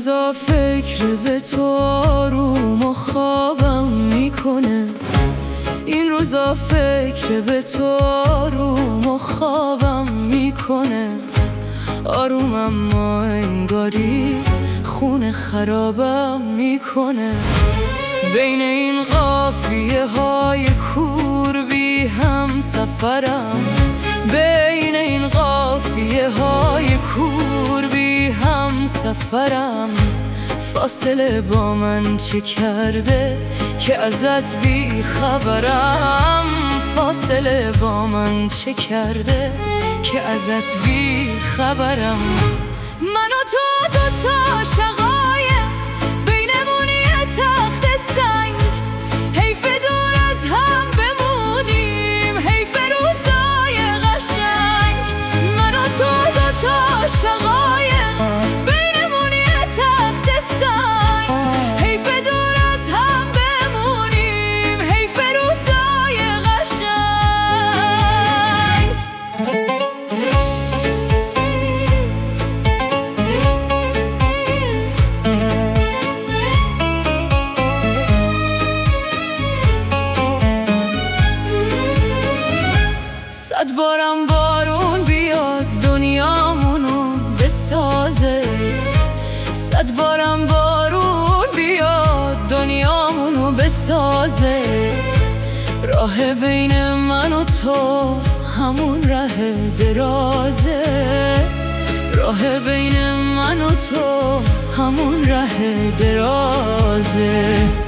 روزا فکر به تو آروم و خوابم میکنه، این روزا فکر به تو آروم و خوابم میکنه. آروم اما انگاری خون خرابم میکنه. بین این قافیه های کور بی هم سفرم، بین این قافیه های کور بی هم سفرم. فاصله با من چه کرده که ازت بی خبرم، فاصله با من چه کرده که ازت بی خبرم. من و تو دوتا شقایق بینمون یه تخت سنگ، حیف دور از هم بمونیم، حیف روزای قشنگ. من و تو دوتا شقایق بینمون یه تخت سنگ، حیف دور از هم بمونیم، حیف روزای قشنگ. صد بارم بارون بیاد دنیامونو بسازه، صد بارم بارون بیاد دنیامونو بسازه. راه بین من و تو همون ره درازه، راه بین من و تو همون ره درازه.